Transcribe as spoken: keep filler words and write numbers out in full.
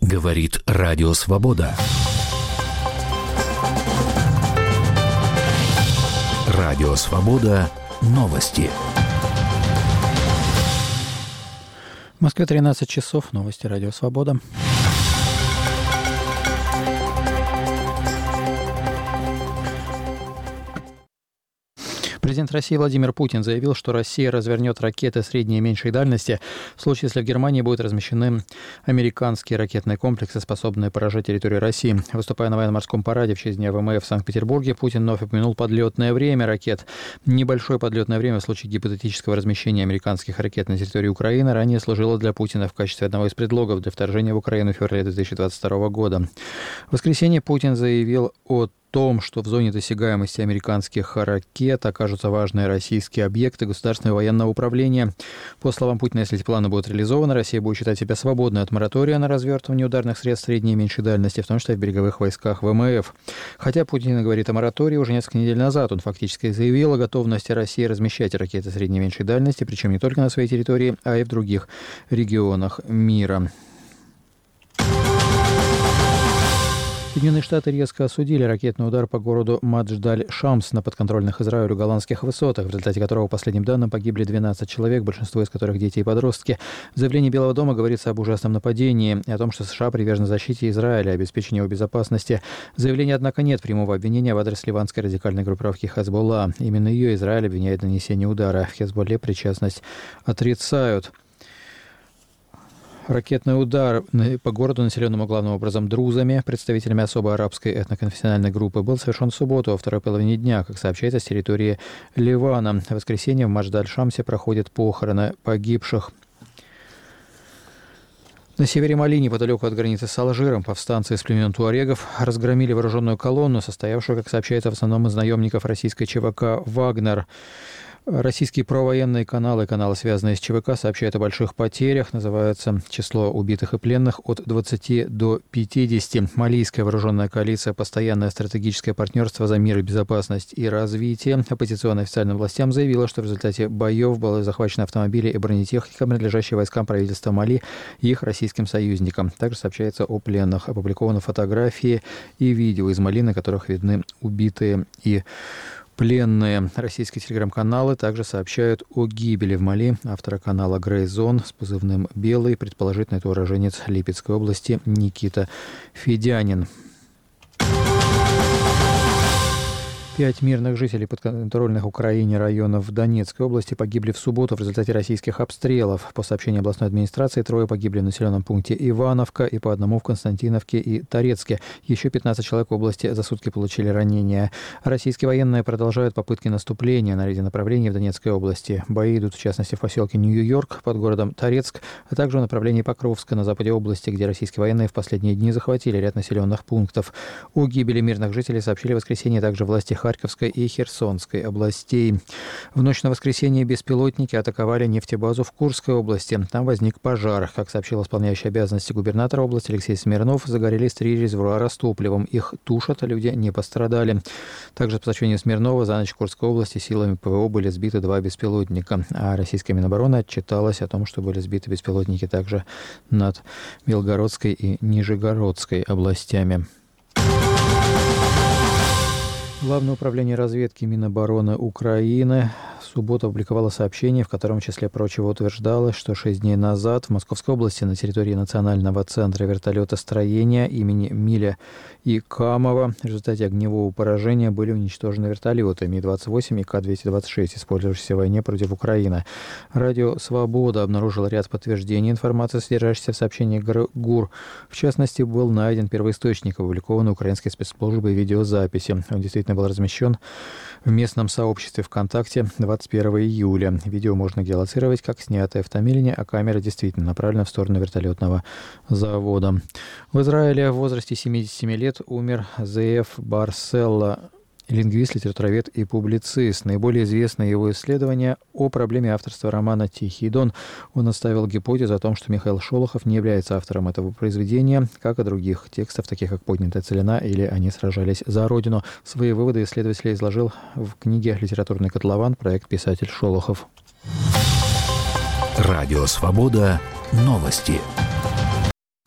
Говорит Радио Свобода. Радио Свобода. Новости. В Москве тринадцать часов. Новости Радио Свобода. Президент России Владимир Путин заявил, что Россия развернет ракеты средней и меньшей дальности в случае, если в Германии будут размещены американские ракетные комплексы, способные поражать территорию России. Выступая на военно-морском параде в честь Дня ВМФ в Санкт-Петербурге, Путин вновь упомянул подлетное время ракет. Небольшое подлетное время в случае гипотетического размещения американских ракет на территории Украины ранее служило для Путина в качестве одного из предлогов для вторжения в Украину в феврале две тысячи двадцать второго года. В воскресенье Путин заявил о том, что в зоне досягаемости американских ракет окажутся важные российские объекты государственного военного управления. По словам Путина, если эти планы будут реализованы, Россия будет считать себя свободной от моратория на развертывание ударных средств средней и меньшей дальности, в том числе в береговых войсках ВМФ. Хотя Путин говорит о моратории уже несколько недель назад, он фактически заявил о готовности России размещать ракеты средней и меньшей дальности, причем не только на своей территории, а и в других регионах мира. Соединенные Штаты резко осудили ракетный удар по городу Мадждаль-Шамс на подконтрольных Израилю голландских высотах, в результате которого, по последним данным, погибли двенадцать человек, большинство из которых дети и подростки. В заявлении Белого дома говорится об ужасном нападении и о том, что США привержены защите Израиля и обеспечению его безопасности. В заявлении, однако, нет прямого обвинения в адрес ливанской радикальной группировки Хезболла. Именно ее Израиль обвиняет в нанесении удара. В Хезболле причастность отрицают. Ракетный удар по городу, населенному главным образом друзами, представителями особо арабской этноконфессиональной группы, был совершен в субботу во второй половине дня, как сообщается с территории Ливана. В воскресенье в Мадждаль-Шамсе проходят похороны погибших. На севере Мали, неподалеку от границы с Алжиром, повстанцы из племен туарегов разгромили вооруженную колонну, состоявшую, как сообщается, в основном из наемников российской ЧВК «Вагнер». Российские провоенные каналы, каналы, связанные с ЧВК, сообщают о больших потерях. Называется число убитых и пленных от двадцати до пятидесяти. Малийская вооруженная коалиция «Постоянное стратегическое партнерство за мир и безопасность и развитие» оппозиционным официальным властям заявила, что в результате боев были захвачены автомобили и бронетехника, принадлежащие войскам правительства Мали и их российским союзникам. Также сообщается о пленных. Опубликованы фотографии и видео из Мали, на которых видны убитые и пленные. Российские телеграм-каналы также сообщают о гибели в Мали автора канала Grey Zone с позывным «Белый», предположительно это уроженец Липецкой области Никита Федянин. Пять мирных жителей подконтрольных Украине районов в Донецкой области погибли в субботу в результате российских обстрелов. По сообщению областной администрации, трое погибли в населенном пункте Ивановка и по одному в Константиновке и Торецке. Еще пятнадцать человек в области за сутки получили ранения. Российские военные продолжают попытки наступления на ряде направлений в Донецкой области. Бои идут, в частности, в поселке Нью-Йорк под городом Торецк, а также в направлении Покровска на западе области, где российские военные в последние дни захватили ряд населенных пунктов. О гибели мирных жителей сообщили в воскресенье также власти Харьковской и Херсонской областей. В ночь на воскресенье беспилотники атаковали нефтебазу в Курской области. Там возник пожар. Как сообщил исполняющий обязанности губернатора области Алексей Смирнов, загорелись три резервуара с топливом. Их тушат, люди не пострадали. Также, по сообщению Смирнова, за ночь в Курской области силами ПВО были сбиты два беспилотника. А российская Минобороны отчиталась о том, что были сбиты беспилотники также над Белгородской и Нижегородской областями. Главное управление разведки Минобороны Украины в субботу опубликовало сообщение, в котором, в числе прочего, утверждалось, что шесть дней назад в Московской области на территории Национального центра вертолетостроения имени Миля и Камова в результате огневого поражения были уничтожены вертолеты Ми двадцать восемь и Ка двести двадцать шесть, использовавшиеся в войне против Украины. Радио «Свобода» обнаружило ряд подтверждений информации, содержащейся в сообщении ГУР. В частности, был найден первоисточник, опубликованный украинской спецслужбой видеозаписи. Он действительно был размещен в местном сообществе ВКонтакте двадцать первого июля. Видео можно геолоцировать как снятое в Томилине, а камера действительно направлена в сторону вертолетного завода. В Израиле в возрасте семидесяти семи лет умер Зеев Барселла, лингвист, литературовед и публицист. Наиболее известно его исследование о проблеме авторства романа «Тихий Дон». Он оставил гипотезу о том, что Михаил Шолохов не является автором этого произведения, как и других текстов, таких как «Поднятая целина» или «Они сражались за Родину». Свои выводы исследователь изложил в книге «Литературный котлован. Проект «Писатель Шолохов». Радио «Свобода». Новости.